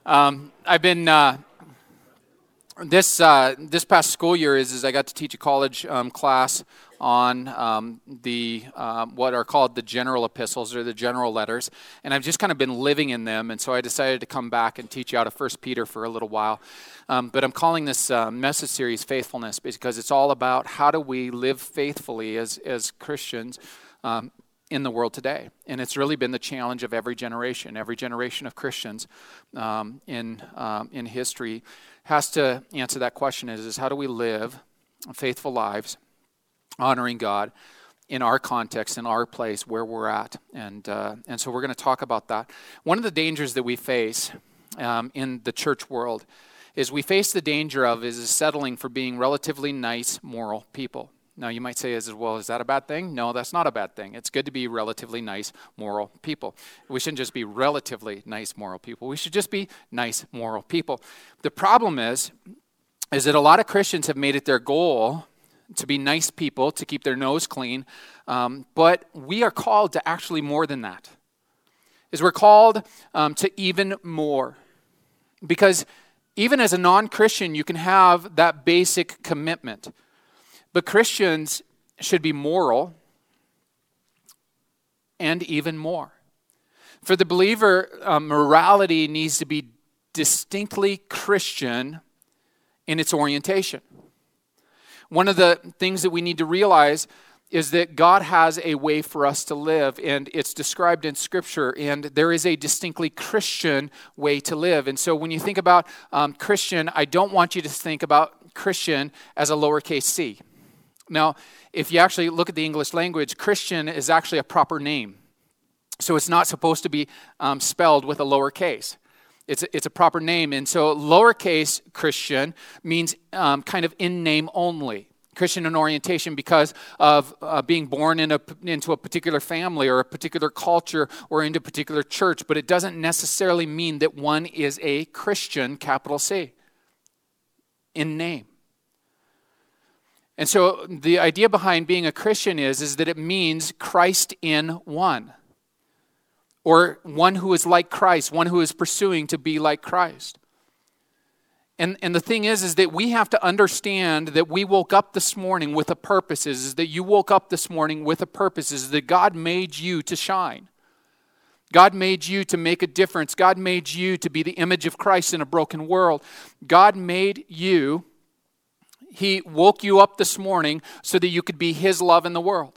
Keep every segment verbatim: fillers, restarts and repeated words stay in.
Um, I've been uh, this uh, this past school year is, is I got to teach a college um, class on um, the um, what are called the general epistles or the general letters, and I've just kind of been living in them, and so I decided to come back and teach you out of First Peter for a little while. Um, but I'm calling this uh, message series "Faithfulness" because it's all about how do we live faithfully as as Christians Um, in the world today. And it's really been the challenge of every generation. Every generation of Christians um, in um, in history has to answer that question is, is how do we live faithful lives, honoring God in our context, in our place, where we're at. And, uh, and so we're going to talk about that. One of the dangers that we face um, in the church world is we face the danger of is settling for being relatively nice, moral people. Now, you might say, as well, is that a bad thing? No, that's not a bad thing. It's good to be relatively nice, moral people. We shouldn't just be relatively nice, moral people. We should just be nice, moral people. The problem is, is that a lot of Christians have made it their goal to be nice people, to keep their nose clean, um, but we are called to actually more than that. Is we're called um, to even more. Because even as a non-Christian, you can have that basic commitment. But Christians should be moral and even more. For the believer, uh, morality needs to be distinctly Christian in its orientation. One of the things that we need to realize is that God has a way for us to live, and it's described in Scripture, and there is a distinctly Christian way to live. And so when you think about um, Christian, I don't want you to think about Christian as a lowercase c. Now, if you actually look at the English language, Christian is actually a proper name. So it's not supposed to be um, spelled with a lowercase. It's a, it's a proper name. And so lowercase Christian means um, kind of in name only. Christian in orientation because of uh, being born in a, into a particular family or a particular culture or into a particular church. But it doesn't necessarily mean that one is a Christian, capital C, in name. And so the idea behind being a Christian is, is that it means Christ in one. Or one who is like Christ, one who is pursuing to be like Christ. And, and the thing is, is that we have to understand that we woke up this morning with a purpose. Is that you woke up this morning with a purpose. Is that God made you to shine. God made you to make a difference. God made you to be the image of Christ in a broken world. God made you... He woke you up this morning so that you could be His love in the world.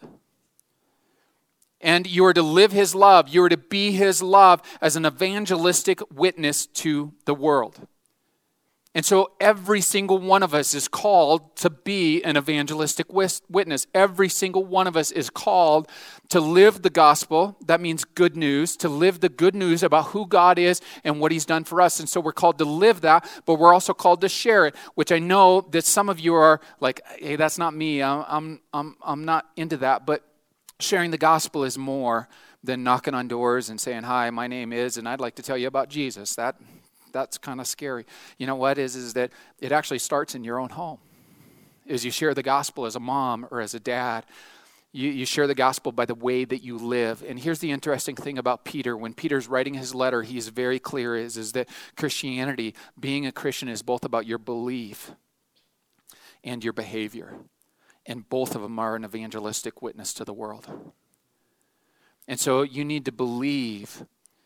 And you are to live His love. You are to be His love as an evangelistic witness to the world. And so every single one of us is called to be an evangelistic witness. Every single one of us is called to live the gospel. That means good news. To live the good news about who God is and what He's done for us. And so we're called to live that, but we're also called to share it, which I know that some of you are like, hey, that's not me. I'm, I'm, I'm, I'm not into that. But sharing the gospel is more than knocking on doors and saying, hi, my name is, and I'd like to tell you about Jesus. That That's kind of scary. You know what is, is that it actually starts in your own home. As you share the gospel as a mom or as a dad, you, you share the gospel by the way that you live. And here's the interesting thing about Peter. When Peter's writing his letter, he's very clear is, is that Christianity, being a Christian, is both about your belief and your behavior. And both of them are an evangelistic witness to the world. And so you need to believe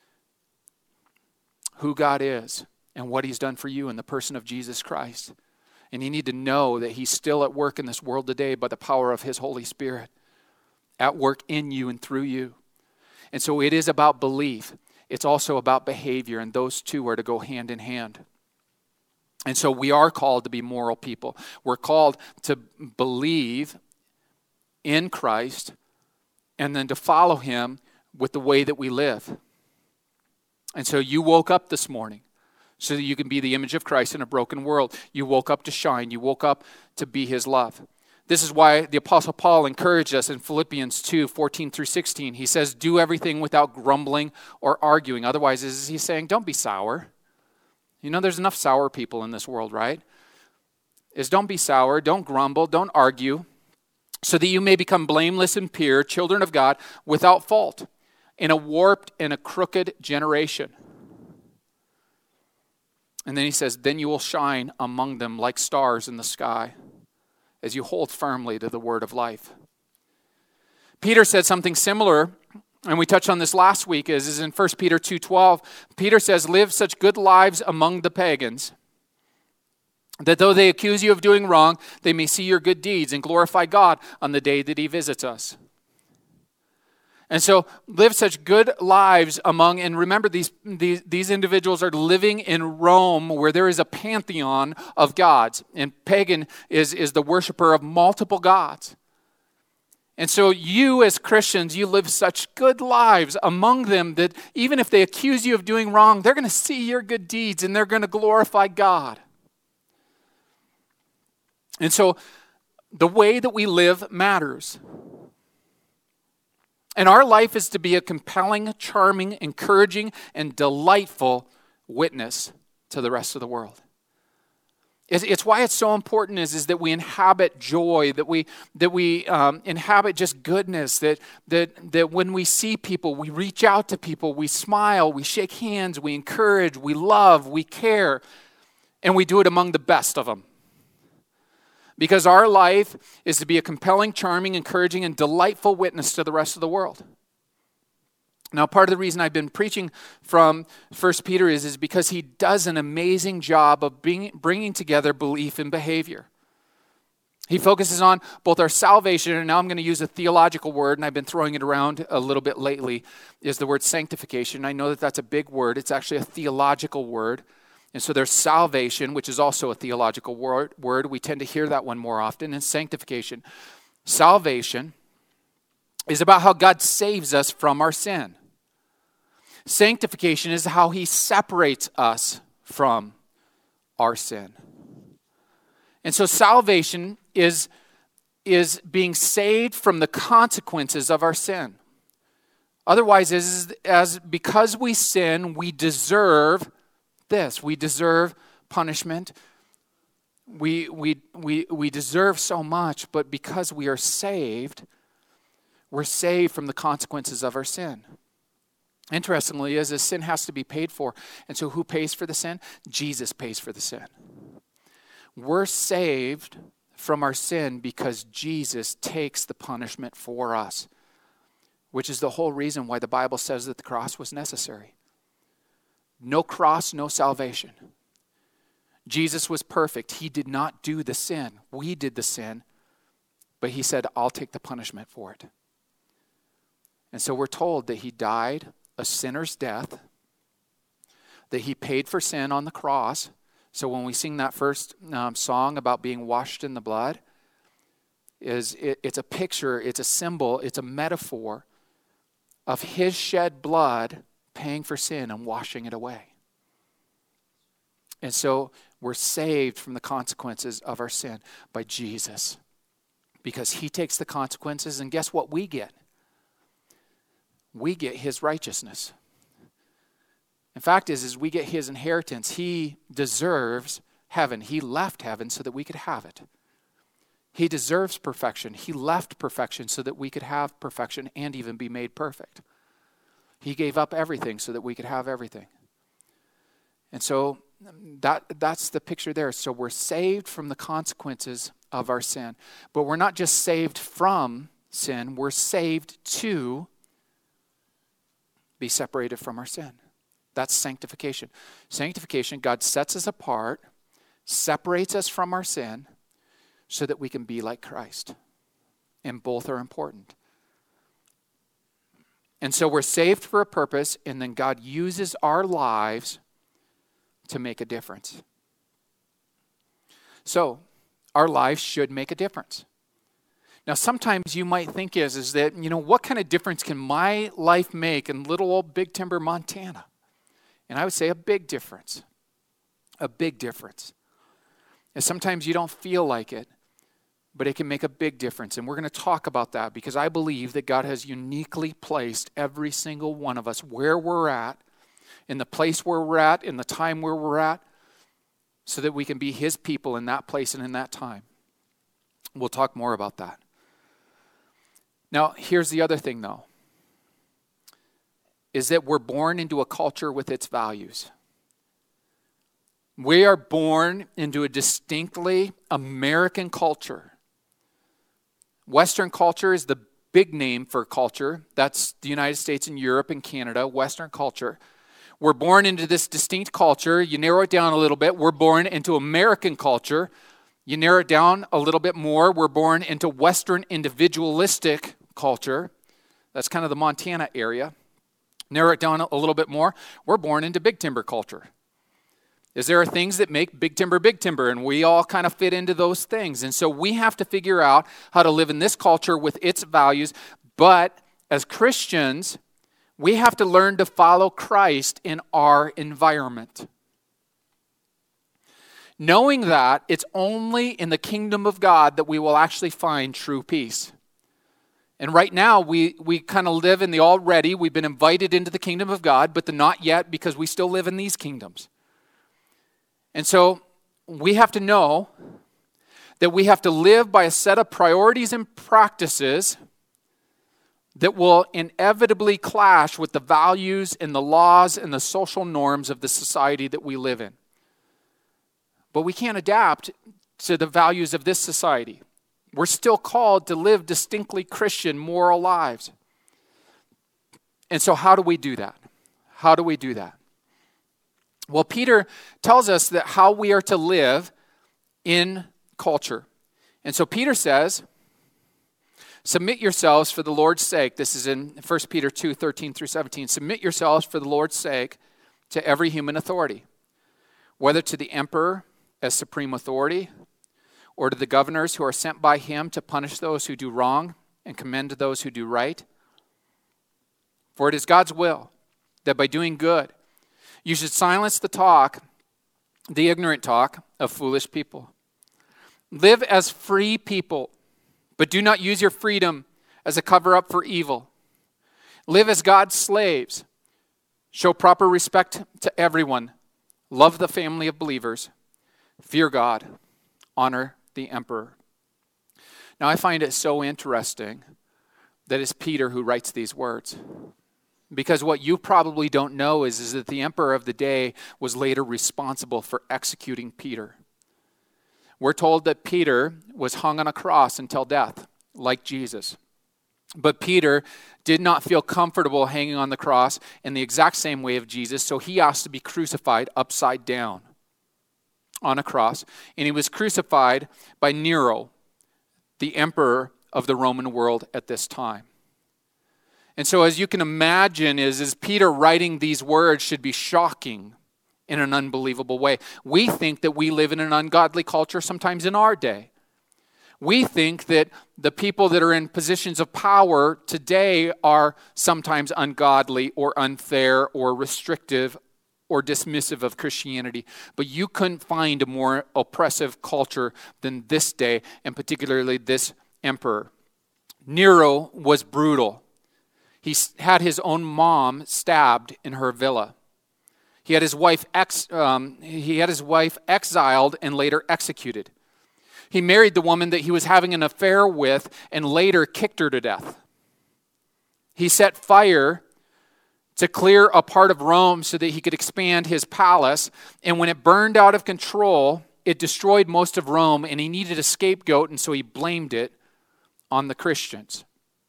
who God is and what He's done for you in the person of Jesus Christ. And you need to know that He's still at work in this world today by the power of His Holy Spirit, at work in you and through you. And so it is about belief. It's also about behavior, and those two are to go hand in hand. And so we are called to be moral people. We're called to believe in Christ and then to follow Him with the way that we live. And so you woke up this morning so that you can be the image of Christ in a broken world. You woke up to shine. You woke up to be His love. This is why the Apostle Paul encouraged us in Philippians two, fourteen through sixteen. He says, do everything without grumbling or arguing. Otherwise, is he saying, don't be sour. You know, there's enough sour people in this world, right? Is don't be sour, don't grumble, don't argue, so that you may become blameless and pure, children of God, without fault, in a warped and a crooked generation. And then he says, then you will shine among them like stars in the sky as you hold firmly to the word of life. Peter said something similar, and we touched on this last week, is, is in First Peter two twelve. Peter says, live such good lives among the pagans, that though they accuse you of doing wrong, they may see your good deeds and glorify God on the day that he visits us. And so live such good lives among, and remember these, these, these individuals are living in Rome where there is a pantheon of gods. And pagan is, is the worshiper of multiple gods. And so you as Christians, you live such good lives among them that even if they accuse you of doing wrong, they're going to see your good deeds and they're going to glorify God. And so the way that we live matters. And our life is to be a compelling, charming, encouraging, and delightful witness to the rest of the world. It's, it's why it's so important is, is that we inhabit joy, that we that we um, inhabit just goodness, that, that, that when we see people, we reach out to people, we smile, we shake hands, we encourage, we love, we care, and we do it among the best of them. Because our life is to be a compelling, charming, encouraging, and delightful witness to the rest of the world. Now, part of the reason I've been preaching from First Peter is, is because he does an amazing job of being, bringing together belief and behavior. He focuses on both our salvation, and now I'm going to use a theological word, and I've been throwing it around a little bit lately, is the word sanctification. I know that that's a big word. It's actually a theological word. And so there's salvation, which is also a theological word. word. We tend to hear that one more often, and sanctification. Salvation is about how God saves us from our sin. Sanctification is how he separates us from our sin. And so salvation is, is being saved from the consequences of our sin. Otherwise, is as because we sin, we deserve this. We deserve punishment. We, we, we, we deserve so much, but because we are saved, we're saved from the consequences of our sin. Interestingly, is that sin has to be paid for. And so who pays for the sin? Jesus pays for the sin. We're saved from our sin because Jesus takes the punishment for us, which is the whole reason why the Bible says that the cross was necessary. No cross, no salvation. Jesus was perfect. He did not do the sin. We did the sin, but he said, I'll take the punishment for it. And so we're told that he died a sinner's death, that he paid for sin on the cross. So when we sing that first um, song about being washed in the blood, is it, it's a picture, it's a symbol, it's a metaphor of his shed blood paying for sin and washing it away. And so we're saved from the consequences of our sin by Jesus, because he takes the consequences, and guess what we get? We get his righteousness. In fact, is, is we get his inheritance. He deserves heaven. He left heaven so that we could have it. He deserves perfection. He left perfection so that we could have perfection and even be made perfect. He gave up everything so that we could have everything. And so that that's the picture there. So we're saved from the consequences of our sin. But we're not just saved from sin. We're saved to be separated from our sin. That's sanctification. Sanctification, God sets us apart, separates us from our sin so that we can be like Christ. And both are important. And so we're saved for a purpose, and then God uses our lives to make a difference. So, our lives should make a difference. Now, sometimes you might think is, is that, you know, what kind of difference can my life make in little old Big Timber, Montana? And I would say a big difference. A big difference. And sometimes you don't feel like it, but it can make a big difference. And we're going to talk about that because I believe that God has uniquely placed every single one of us where we're at, in the place where we're at, in the time where we're at, so that we can be his people in that place and in that time. We'll talk more about that. Now, here's the other thing, though, is that we're born into a culture with its values. We are born into a distinctly American culture. Western culture is the big name for culture. That's the United States and Europe and Canada, Western culture. We're born into this distinct culture. You narrow it down a little bit. We're born into American culture. You narrow it down a little bit more. We're born into Western individualistic culture. That's kind of the Montana area. Narrow it down a little bit more. We're born into big timber culture. Is there are things that make big timber big timber, and we all kind of fit into those things. And so we have to figure out how to live in this culture with its values. But as Christians, we have to learn to follow Christ in our environment. Knowing that it's only in the kingdom of God that we will actually find true peace. And right now, we, we kind of live in the already. We've been invited into the kingdom of God, but the not yet, because we still live in these kingdoms. And so we have to know that we have to live by a set of priorities and practices that will inevitably clash with the values and the laws and the social norms of the society that we live in. But we can't adapt to the values of this society. We're still called to live distinctly Christian, moral lives. And so how do we do that? How do we do that? Well, Peter tells us that how we are to live in culture. And so Peter says, submit yourselves for the Lord's sake. This is in First Peter two, thirteen through seventeen. Submit yourselves for the Lord's sake to every human authority, whether to the emperor as supreme authority, or to the governors who are sent by him to punish those who do wrong and commend those who do right. For it is God's will that by doing good, you should silence the talk, the ignorant talk of foolish people. Live as free people, but do not use your freedom as a cover-up for evil. Live as God's slaves. Show proper respect to everyone. Love the family of believers. Fear God. Honor the emperor. Now I find it so interesting that it's Peter who writes these words. Because what you probably don't know is, is that the emperor of the day was later responsible for executing Peter. We're told that Peter was hung on a cross until death, like Jesus. But Peter did not feel comfortable hanging on the cross in the exact same way of Jesus, so he asked to be crucified upside down on a cross. And he was crucified by Nero, the emperor of the Roman world at this time. And so as you can imagine, is, is Peter writing these words should be shocking in an unbelievable way. We think that we live in an ungodly culture sometimes in our day. We think that the people that are in positions of power today are sometimes ungodly or unfair or restrictive or dismissive of Christianity. But you couldn't find a more oppressive culture than this day, and particularly this emperor. Nero was brutal. He had his own mom stabbed in her villa. He had his wife ex, um, he had his wife exiled and later executed. He married the woman that he was having an affair with and later kicked her to death. He set fire to clear a part of Rome so that he could expand his palace. And when it burned out of control, it destroyed most of Rome, and he needed a scapegoat, and so he blamed it on the Christians.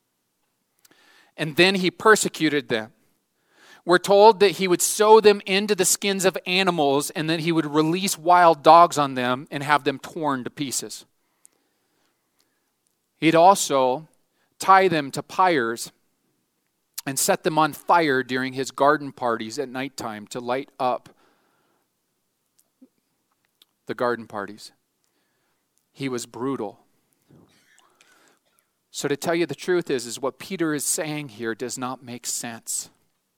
And then he persecuted them. We're told that he would sew them into the skins of animals, and then he would release wild dogs on them and have them torn to pieces. He'd also tie them to pyres and set them on fire during his garden parties at nighttime to light up the garden parties. He was brutal. So to tell you the truth is, is what Peter is saying here does not make sense.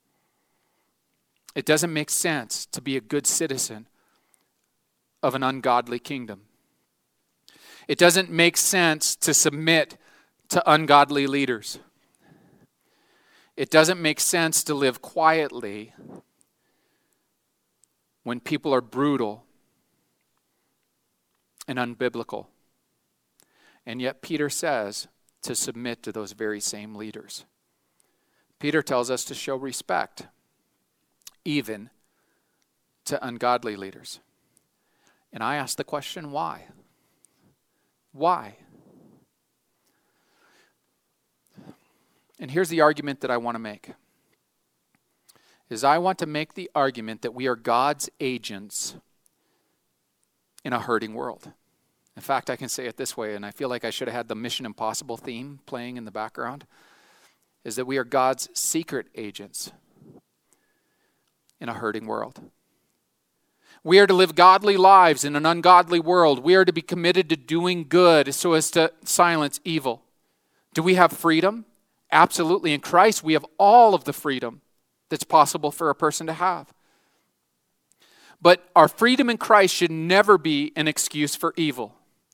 It doesn't make sense to be a good citizen of an ungodly kingdom. It doesn't make sense to submit to ungodly leaders. It doesn't make sense to live quietly when people are brutal and unbiblical. And yet Peter says to submit to those very same leaders. Peter tells us to show respect, even to ungodly leaders. And I ask the question, why? Why? And here's the argument that I want to make. Is I want to make the argument that we are God's agents in a hurting world. In fact, I can say it this way, and I feel like I should have had the Mission Impossible theme playing in the background, is that we are God's secret agents in a hurting world. We are to live godly lives in an ungodly world. We are to be committed to doing good so as to silence evil. Do we have freedom? Absolutely. In Christ, we have all of the freedom that's possible for a person to have. But our freedom in Christ should never be an excuse for evil.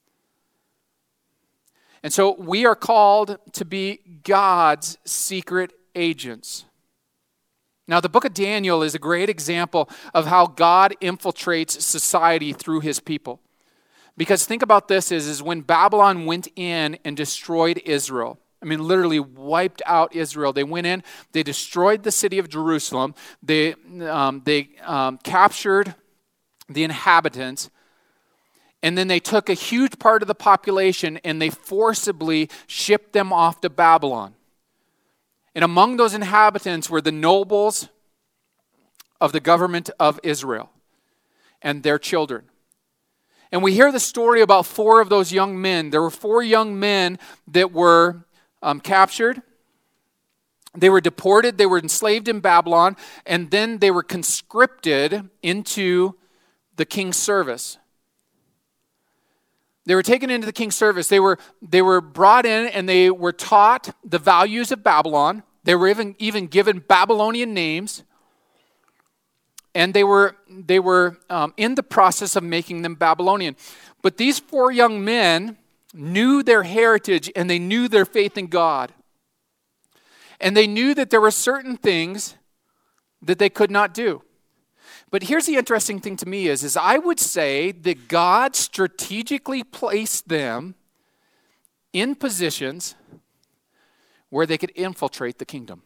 And so we are called to be God's secret agents. Now, the book of Daniel is a great example of how God infiltrates society through his people. Because think about this, is, is when Babylon went in and destroyed Israel, I mean, literally wiped out Israel. They went in, they destroyed the city of Jerusalem, they, um, they um, captured the inhabitants, and then they took a huge part of the population and they forcibly shipped them off to Babylon. And among those inhabitants were the nobles of the government of Israel and their children. And we hear the story about four of those young men. There were four young men that were um, captured. They were deported. They were enslaved in Babylon. And then they were conscripted into the king's service. They were taken into the king's service. They were, they were brought in and they were taught the values of Babylon. They were even, even given Babylonian names. And they were, they were um, in the process of making them Babylonian. But these four young men knew their heritage and they knew their faith in God. And they knew that there were certain things that they could not do. But here's the interesting thing to me is, is I would say that God strategically placed them in positions where they could infiltrate the kingdom,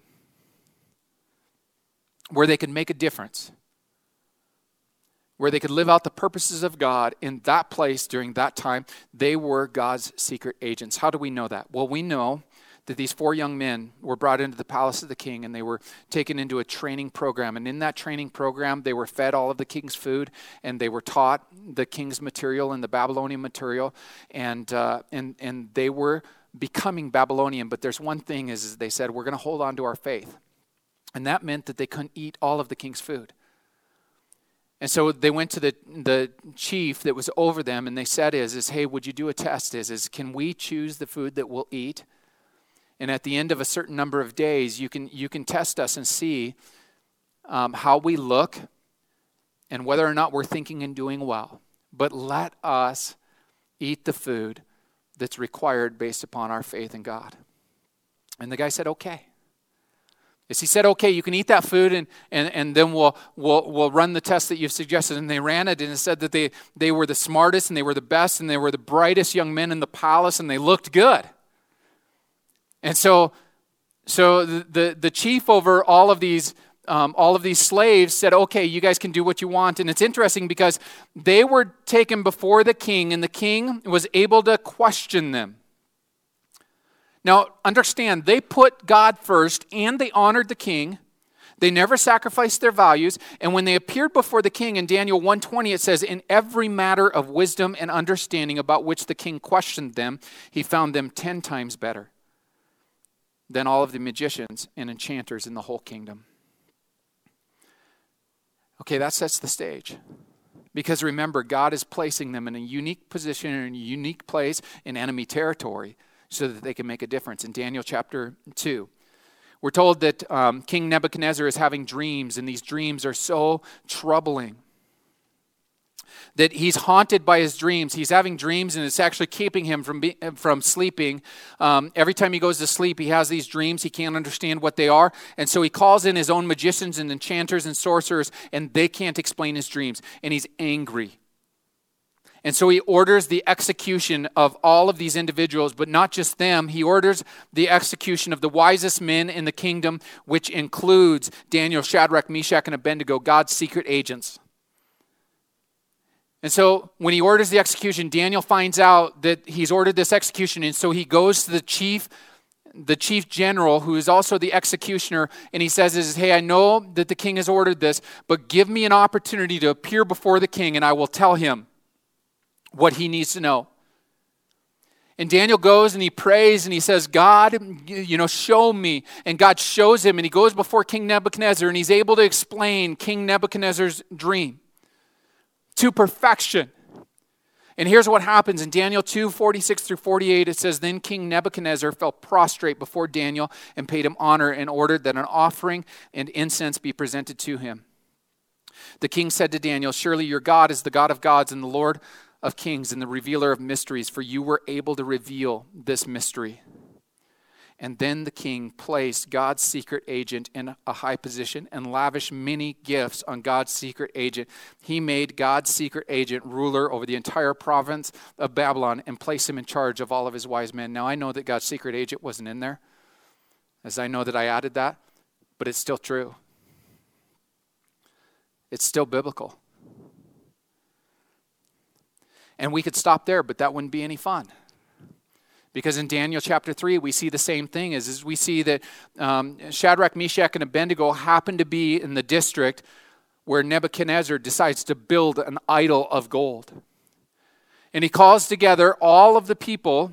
where they could make a difference, where they could live out the purposes of God in that place during that time. They were God's secret agents. How do we know that? Well, we know that these four young men were brought into the palace of the king and they were taken into a training program. And in that training program, they were fed all of the king's food and they were taught the king's material and the Babylonian material. And uh, and and they were becoming Babylonian. But there's one thing is, is they said, we're going to hold on to our faith. And that meant that they couldn't eat all of the king's food. And so they went to the, the chief that was over them and they said is, is, hey, would you do a test? Is, is, can we choose the food that we'll eat? And at the end of a certain number of days, you can you can test us and see um, how we look and whether or not we're thinking and doing well. But let us eat the food that's required based upon our faith in God. And the guy said, okay. Yes, he said, okay, you can eat that food and, and, and then we'll, we'll, we'll run the test that you've suggested. And they ran it and it said that they, they were the smartest and they were the best and they were the brightest young men in the palace and they looked good. And so, so the, the, the chief over all of these um, all of these slaves said, okay, you guys can do what you want. And it's interesting because they were taken before the king and the king was able to question them. Now, understand, they put God first and they honored the king. They never sacrificed their values. And when they appeared before the king in Daniel one twenty, it says, in every matter of wisdom and understanding about which the king questioned them, he found them ten times better than all of the magicians and enchanters in the whole kingdom. Okay, that sets the stage. Because remember, God is placing them in a unique position, in a unique place in enemy territory so that they can make a difference. In Daniel chapter two, we're told that um, King Nebuchadnezzar is having dreams, and these dreams are so troubling that he's haunted by his dreams. He's having dreams, and it's actually keeping him from be, from sleeping. Um, every time he goes to sleep, he has these dreams. He can't understand what they are. And so he calls in his own magicians and enchanters and sorcerers, and they can't explain his dreams. And he's angry. And so he orders the execution of all of these individuals, but not just them. He orders the execution of the wisest men in the kingdom, which includes Daniel, Shadrach, Meshach, and Abednego, God's secret agents. And so when he orders the execution, Daniel finds out that he's ordered this execution. And so he goes to the chief, the chief general, who is also the executioner, and he says, hey, I know that the king has ordered this, but give me an opportunity to appear before the king, and I will tell him what he needs to know. And Daniel goes and he prays and he says, God, you know, show me. And God shows him, and he goes before King Nebuchadnezzar, and he's able to explain King Nebuchadnezzar's dream to perfection. And here's what happens in Daniel two, forty-six through forty-eight. It says, then King Nebuchadnezzar fell prostrate before Daniel and paid him honor and ordered that an offering and incense be presented to him. The king said to Daniel, surely your God is the God of gods and the Lord of kings and the revealer of mysteries, for you were able to reveal this mystery. And then the king placed God's secret agent in a high position and lavished many gifts on God's secret agent. He made God's secret agent ruler over the entire province of Babylon and placed him in charge of all of his wise men. Now, I know that God's secret agent wasn't in there, as I know that I added that, but it's still true. It's still biblical. And we could stop there, but that wouldn't be any fun. Because in Daniel chapter three, we see the same thing. Is, is we see that um, Shadrach, Meshach, and Abednego happen to be in the district where Nebuchadnezzar decides to build an idol of gold. And he calls together all of the people,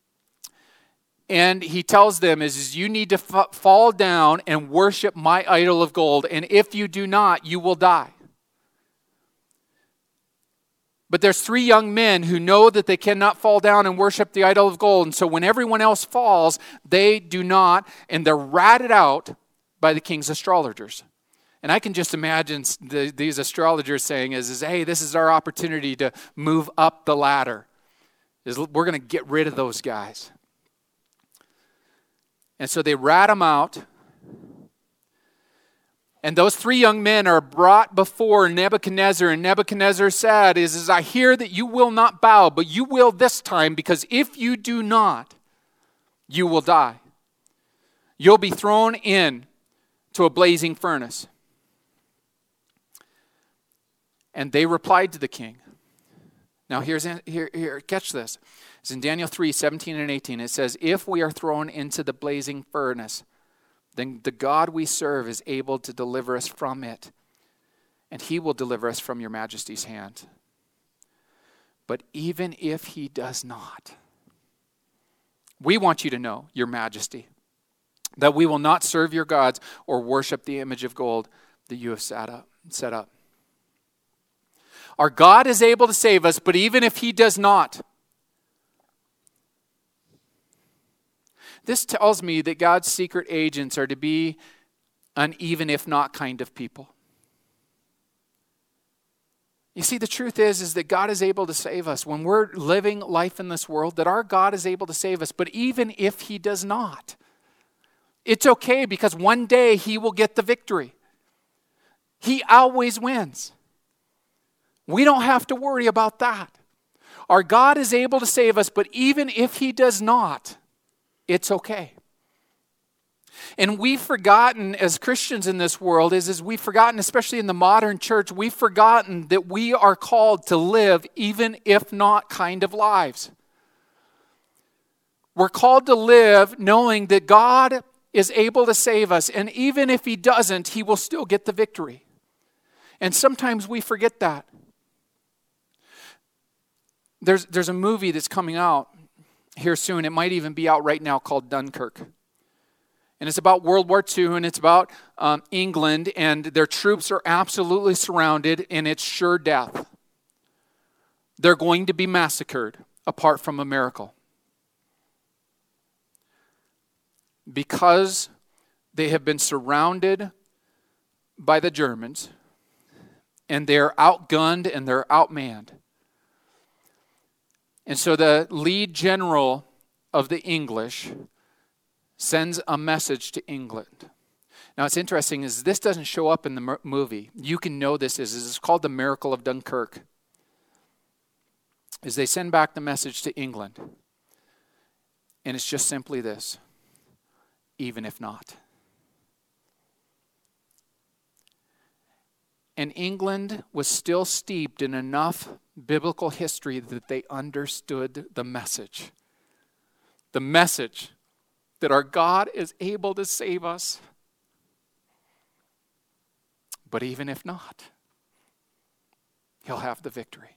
and he tells them, is, is you need to f- fall down and worship my idol of gold, and if you do not, you will die. But there's three young men who know that they cannot fall down and worship the idol of gold. And so when everyone else falls, they do not, and they're ratted out by the king's astrologers. And I can just imagine the, these astrologers saying, is, is, hey, this is our opportunity to move up the ladder. Is, we're going to get rid of those guys. And so they rat them out. And those three young men are brought before Nebuchadnezzar. And Nebuchadnezzar said, is, is I hear that you will not bow, but you will this time, because if you do not, you will die. You'll be thrown in to a blazing furnace. And they replied to the king. Now here's here, here catch this. It's in Daniel three, seventeen and eighteen. It says, if we are thrown into the blazing furnace, then the God we serve is able to deliver us from it, and he will deliver us from your majesty's hand. But even if he does not, we want you to know, your majesty, that we will not serve your gods or worship the image of gold that you have set up. Set up. Our God is able to save us, but even if he does not, this tells me that God's secret agents are to be an even if not kind of people. You see, the truth is, is that God is able to save us. When we're living life in this world, that our God is able to save us. But even if he does not, it's okay, because one day he will get the victory. He always wins. We don't have to worry about that. Our God is able to save us, but even if he does not, it's okay. And we've forgotten, as Christians in this world, is, is we've forgotten, especially in the modern church, we've forgotten that we are called to live even if not kind of lives. We're called to live knowing that God is able to save us, and even if he doesn't, he will still get the victory. And sometimes we forget that. There's, there's a movie that's coming out here soon. It might even be out right now, called Dunkirk. And it's about World War Two, and it's about um, England, and their troops are absolutely surrounded, and it's sure death. They're going to be massacred, apart from a miracle. Because they have been surrounded by the Germans, and they're outgunned and they're outmanned. And so the lead general of the English sends a message to England. Now, what's interesting is this doesn't show up in the movie. You can know this is. It's called The Miracle of Dunkirk. Is they send back the message to England. And it's just simply this: even if not. And England was still steeped in enough biblical history that they understood the message. The message that our God is able to save us. But even if not, He'll have the victory.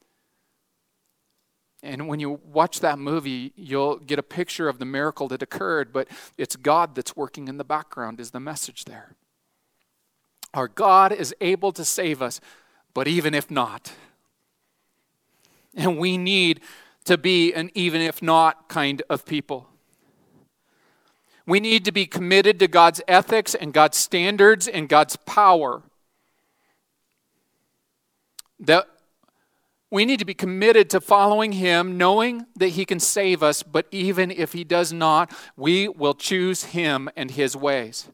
And when you watch that movie, you'll get a picture of the miracle that occurred, but it's God that's working in the background is the message there. Our God is able to save us, but even if not. And we need to be an even if not kind of people. We need to be committed to God's ethics and God's standards and God's power. That we need to be committed to following Him, knowing that He can save us, but even if He does not, we will choose Him and His ways.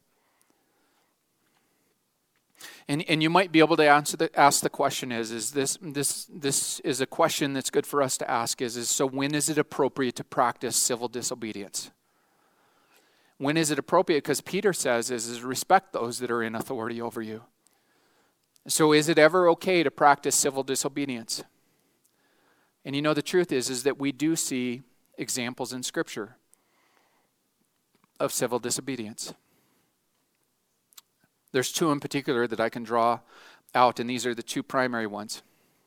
And, and you might be able to answer the, ask the question is, is this, this, this is a question that's good for us to ask is, is, so when is it appropriate to practice civil disobedience? When is it appropriate? Because Peter says is, is respect those that are in authority over you. So is it ever okay to practice civil disobedience? And you know the truth is, is that we do see examples in Scripture of civil disobedience. There's two in particular that I can draw out, and these are the two primary ones.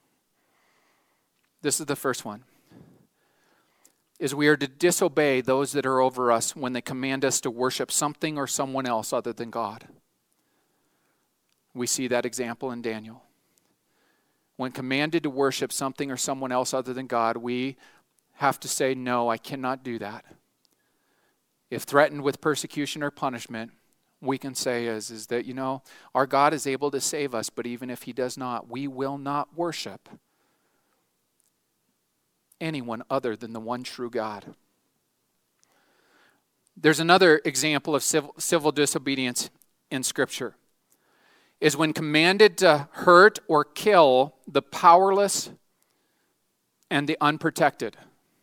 This is the first one. Is we are to disobey those that are over us when they command us to worship something or someone else other than God. We see that example in Daniel. When commanded to worship something or someone else other than God, we have to say, no, I cannot do that. If threatened with persecution or punishment, we can say is, is that, you know, our God is able to save us, but even if He does not, we will not worship anyone other than the one true God. There's another example of civil, civil disobedience in Scripture. Is when commanded to hurt or kill the powerless and the unprotected.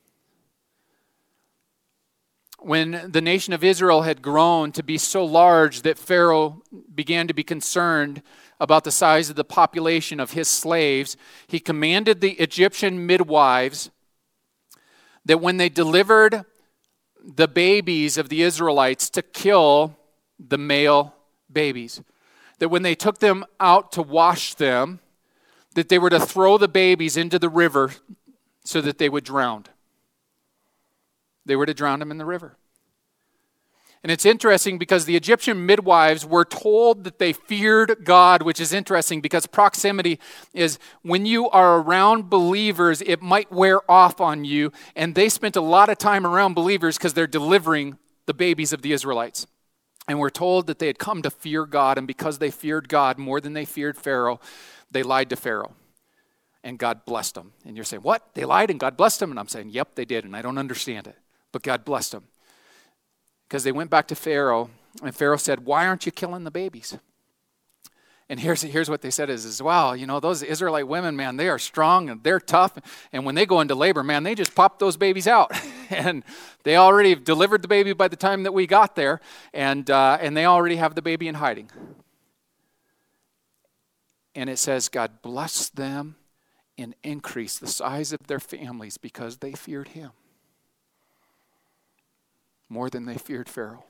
When the nation of Israel had grown to be so large that Pharaoh began to be concerned about the size of the population of his slaves, he commanded the Egyptian midwives that when they delivered the babies of the Israelites to kill the male babies. That when they took them out to wash them, that they were to throw the babies into the river so that they would drown. They were to drown them in the river. And it's interesting because the Egyptian midwives were told that they feared God, which is interesting because proximity is when you are around believers, it might wear off on you. And they spent a lot of time around believers because they're delivering the babies of the Israelites. And we're told that they had come to fear God, and because they feared God more than they feared Pharaoh, they lied to Pharaoh. And God blessed them. And you're saying, what? They lied and God blessed them? And I'm saying, yep, they did, and I don't understand it. But God blessed them. Because they went back to Pharaoh, and Pharaoh said, why aren't you killing the babies? And here's, here's what they said is, is, wow, you know, those Israelite women, man, they are strong and they're tough. And when they go into labor, man, they just pop those babies out. And they already delivered the baby by the time that we got there. And, uh, and they already have the baby in hiding. And it says, God blessed them and increased the size of their families because they feared Him more than they feared Pharaoh.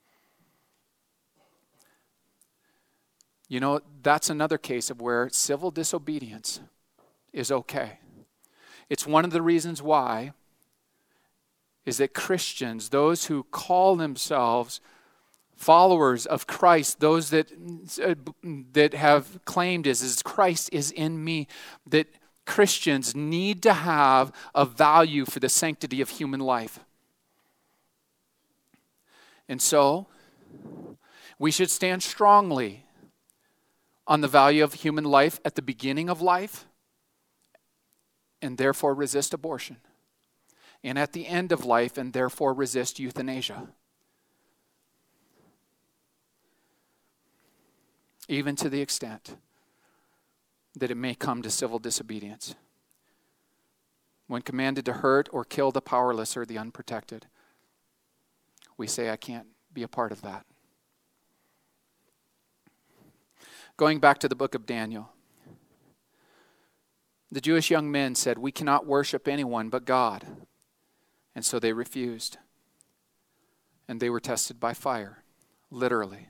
You know, that's another case of where civil disobedience is okay. It's one of the reasons why is that Christians, those who call themselves followers of Christ, those that, uh, that have claimed is, is Christ is in me, that Christians need to have a value for the sanctity of human life. And so, we should stand strongly on the value of human life at the beginning of life, and therefore resist abortion. And at the end of life, and therefore resist euthanasia. Even to the extent that it may come to civil disobedience. When commanded to hurt or kill the powerless or the unprotected, we say, I can't be a part of that. Going back to the book of Daniel, the Jewish young men said, "We cannot worship anyone but God." And so they refused. And they were tested by fire, literally.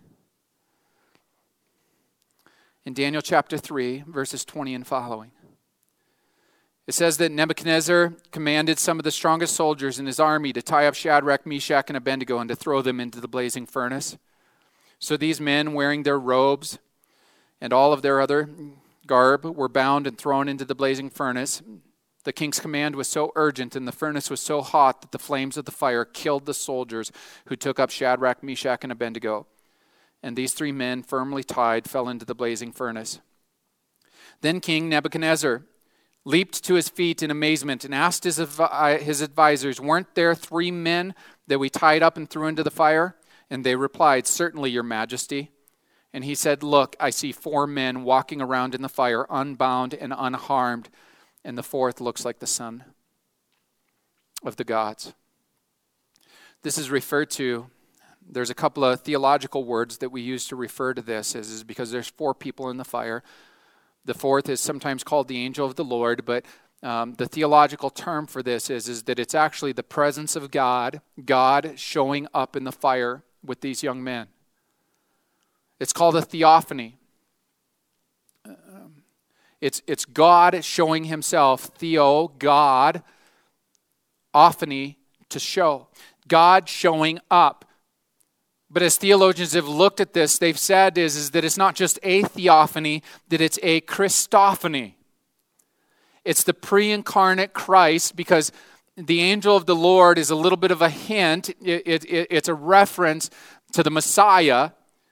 In Daniel chapter three, verses twenty and following, it says that Nebuchadnezzar commanded some of the strongest soldiers in his army to tie up Shadrach, Meshach, and Abednego and to throw them into the blazing furnace. So these men, wearing their robes and all of their other garb, were bound and thrown into the blazing furnace. The king's command was so urgent and the furnace was so hot that the flames of the fire killed the soldiers who took up Shadrach, Meshach, and Abednego. And these three men, firmly tied, fell into the blazing furnace. Then King Nebuchadnezzar leaped to his feet in amazement and asked his, advi- his advisors, "Weren't there three men that we tied up and threw into the fire?" And they replied, "Certainly, your majesty." And he said, "Look, I see four men walking around in the fire, unbound and unharmed, and the fourth looks like the son of the gods." This is referred to, there's a couple of theological words that we use to refer to this, is, is because there's four people in the fire. The fourth is sometimes called the angel of the Lord, but um, the theological term for this is, is that it's actually the presence of God, God showing up in the fire with these young men. It's called a theophany. Um, it's, it's God showing himself, theo, God, ophany, to show. God showing up. But as theologians have looked at this, they've said is, is that it's not just a theophany, that it's a Christophany. It's the pre-incarnate Christ, because the angel of the Lord is a little bit of a hint. It, it, it, it's a reference to the Messiah.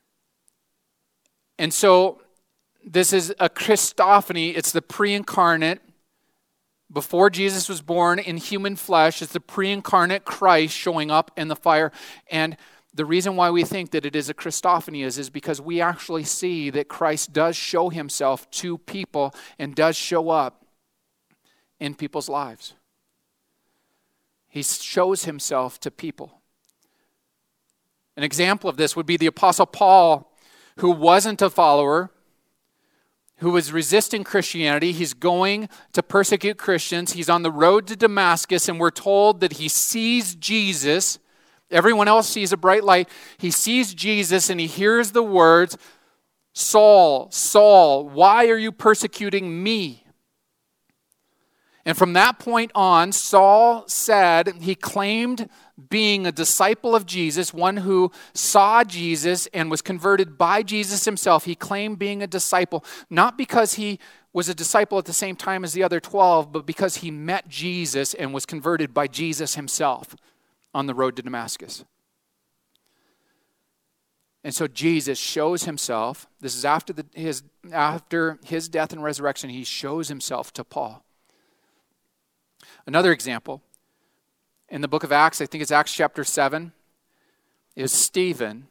And so this is a Christophany. It's the pre-incarnate. Before Jesus was born in human flesh, it's the pre-incarnate Christ showing up in the fire. And the reason why we think that it is a Christophany is, is because we actually see that Christ does show himself to people and does show up in people's lives. He shows himself to people. An example of this would be the Apostle Paul, who wasn't a follower, who was resisting Christianity. He's going to persecute Christians. He's on the road to Damascus, and we're told that he sees Jesus. Everyone else sees a bright light. He sees Jesus, and he hears the words, "Saul, Saul, why are you persecuting me?" And from that point on, Saul said, he claimed being a disciple of Jesus, one who saw Jesus and was converted by Jesus himself. He claimed being a disciple, not because he was a disciple at the same time as the other twelve, but because he met Jesus and was converted by Jesus himself on the road to Damascus. And so Jesus shows himself. This is after, the, his, after his death and resurrection. He shows himself to Paul. Another example, in the book of Acts, I think it's Acts chapter seven, is Stephen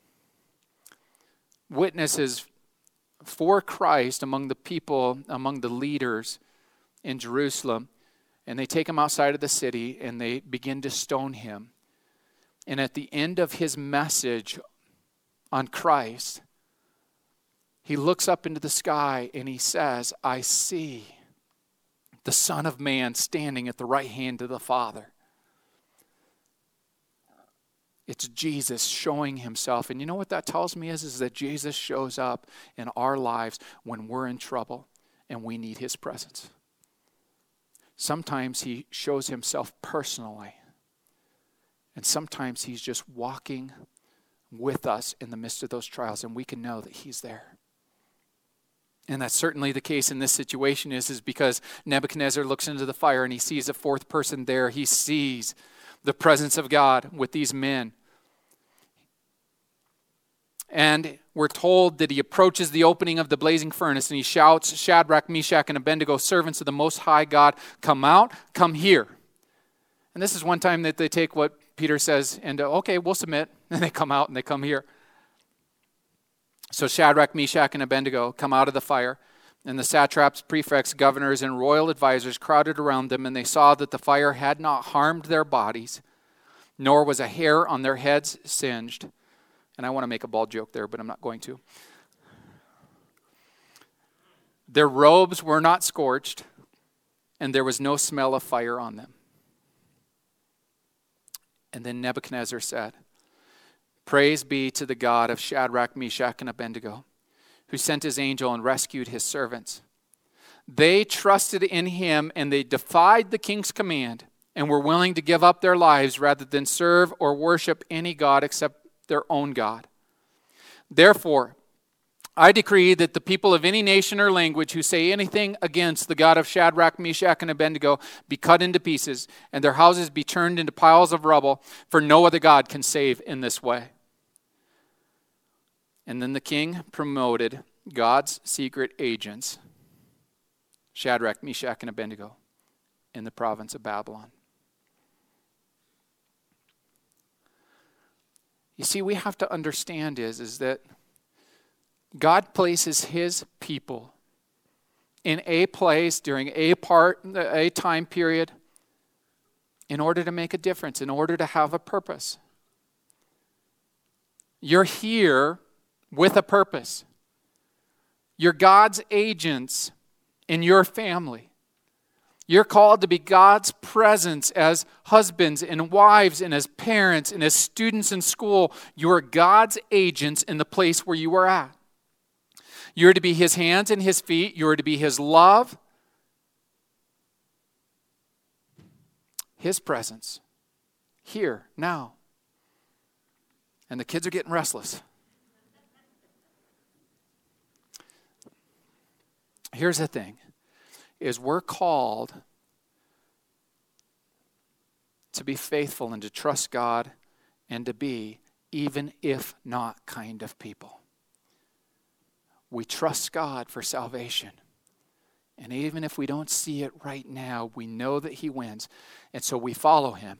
witnesses for Christ among the people, among the leaders in Jerusalem. And they take him outside of the city and they begin to stone him. And at the end of his message on Christ, he looks up into the sky and he says, "I see the Son of Man standing at the right hand of the Father." It's Jesus showing himself. And you know what that tells me is, is that Jesus shows up in our lives when we're in trouble and we need his presence. Sometimes he shows himself personally. And sometimes he's just walking with us in the midst of those trials, and we can know that he's there. And that's certainly the case in this situation is, is because Nebuchadnezzar looks into the fire and he sees a fourth person there. He sees the presence of God with these men. And we're told that he approaches the opening of the blazing furnace and he shouts, "Shadrach, Meshach, and Abednego, servants of the Most High God, come out, come here." And this is one time that they take what Peter says and, okay, we'll submit. And they come out and they come here. So Shadrach, Meshach, and Abednego come out of the fire, and the satraps, prefects, governors, and royal advisors crowded around them, and they saw that the fire had not harmed their bodies, nor was a hair on their heads singed. And I want to make a bald joke there, but I'm not going to. Their robes were not scorched, and there was no smell of fire on them. And then Nebuchadnezzar said, "Praise be to the God of Shadrach, Meshach, and Abednego, who sent his angel and rescued his servants. They trusted in him, and they defied the king's command, and were willing to give up their lives rather than serve or worship any god except their own God. Therefore, I decree that the people of any nation or language who say anything against the God of Shadrach, Meshach, and Abednego be cut into pieces, and their houses be turned into piles of rubble, for no other God can save in this way." And then the king promoted God's secret agents, Shadrach, Meshach, and Abednego, in the province of Babylon. You see, we have to understand is, is that God places his people in a place during a part, a time period, in order to make a difference, in order to have a purpose. You're here with a purpose. You're God's agents in your family. You're called to be God's presence as husbands and wives and as parents and as students in school. You're God's agents in the place where you are at. You're to be his hands and his feet. You're to be his love, his presence, here, now. And the kids are getting restless. Here's the thing, is we're called to be faithful and to trust God and to be, even if not, kind of people. We trust God for salvation. And even if we don't see it right now, we know that he wins. And so we follow him.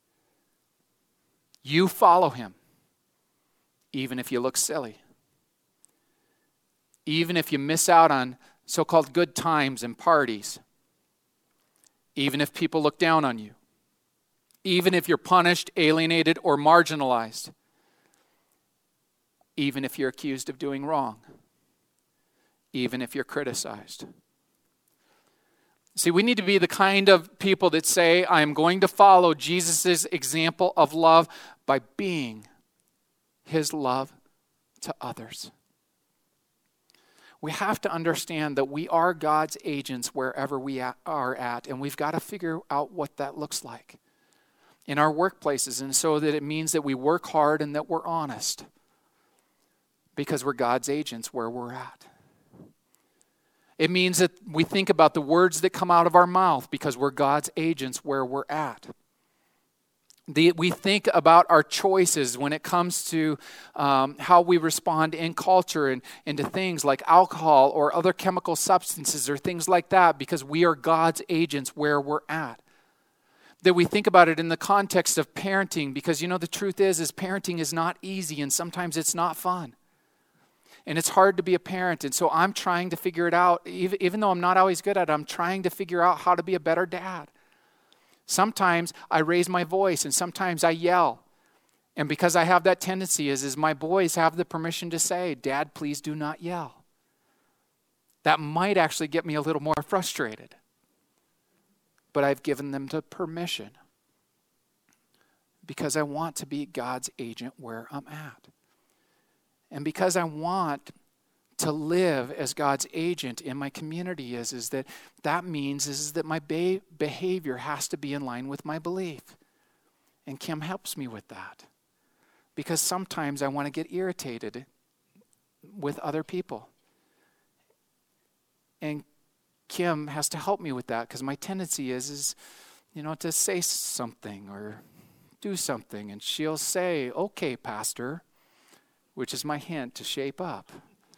You follow him, even if you look silly. Even if you miss out on so-called good times and parties. Even if people look down on you. Even if you're punished, alienated, or marginalized. Even if you're accused of doing wrong. Even if you're criticized. See, we need to be the kind of people that say, I am going to follow Jesus' example of love by being his love to others. We have to understand that we are God's agents wherever we are at, and we've got to figure out what that looks like in our workplaces, and so that it means that we work hard and that we're honest because we're God's agents where we're at. It means that we think about the words that come out of our mouth because we're God's agents where we're at. The, we think about our choices when it comes to um, how we respond in culture and, and to things like alcohol or other chemical substances or things like that because we are God's agents where we're at. That we think about it in the context of parenting because, you know, the truth is, is parenting is not easy and sometimes it's not fun. And it's hard to be a parent. And so I'm trying to figure it out. Even, even though I'm not always good at it, I'm trying to figure out how to be a better dad. Sometimes I raise my voice and sometimes I yell. And because I have that tendency is, is my boys have the permission to say, Dad, please do not yell. That might actually get me a little more frustrated. But I've given them the permission. Because I want to be God's agent where I'm at. And because I want to live as God's agent in my community is, is that that means is that my be- behavior has to be in line with my belief. And Kim helps me with that. Because sometimes I want to get irritated with other people. And Kim has to help me with that because my tendency is, is, you know, to say something or do something. And she'll say, okay, Pastor, which is my hint to shape up.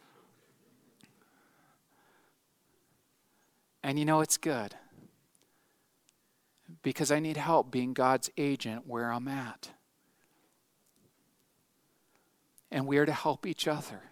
And you know, it's good. Because I need help being God's agent where I'm at. And we are to help each other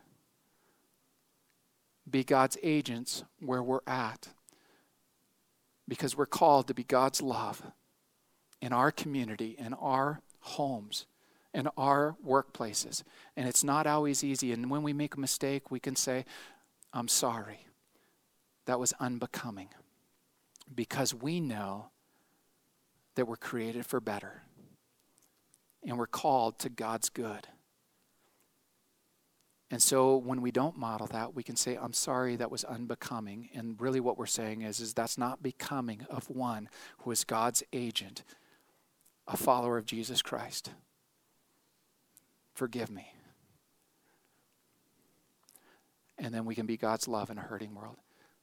be God's agents where we're at. Because we're called to be God's love in our community, in our homes, in our workplaces. And it's not always easy. And when we make a mistake, we can say, I'm sorry. that was unbecoming, because we know that we're created for better and we're called to God's good. And so when we don't model that, we can say, I'm sorry, that was unbecoming. And really what we're saying is, is that's not becoming of one who is God's agent, a follower of Jesus Christ. Forgive me. And then we can be God's love in a hurting world.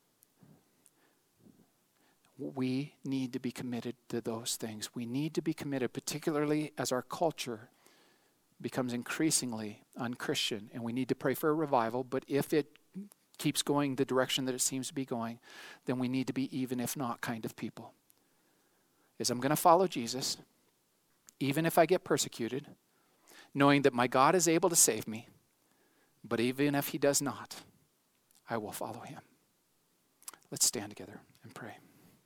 We need to be committed to those things. We need to be committed, particularly as our culture becomes increasingly unchristian, and we need to pray for a revival. But if it keeps going the direction that it seems to be going, then we need to be even if not kind of people. Is I'm going to follow Jesus, even if I get persecuted, knowing that my God is able to save me, but even if he does not, I will follow him. Let's stand together and pray.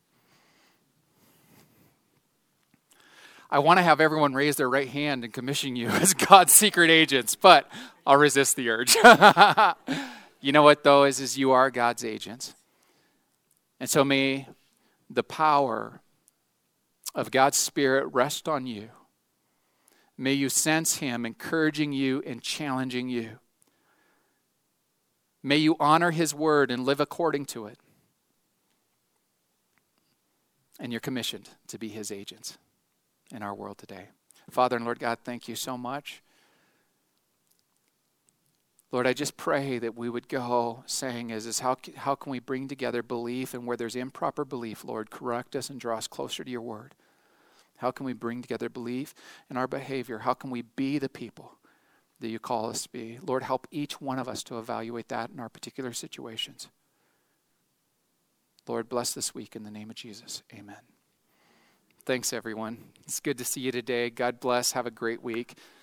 I want to have everyone raise their right hand and commission you as God's secret agents, but I'll resist the urge. You know what, though, is, is you are God's agents. And so may the power of God's Spirit rest on you. May you sense him encouraging you and challenging you. May you honor his word and live according to it. And you're commissioned to be his agents in our world today. Father and Lord God, thank you so much. Lord, I just pray that we would go saying is, is how, how can we bring together belief, and where there's improper belief, Lord, correct us and draw us closer to your word. How can we bring together belief in our behavior? How can we be the people that you call us to be? Lord, help each one of us to evaluate that in our particular situations. Lord, bless this week in the name of Jesus. Amen. Thanks, everyone. It's good to see you today. God bless. Have a great week.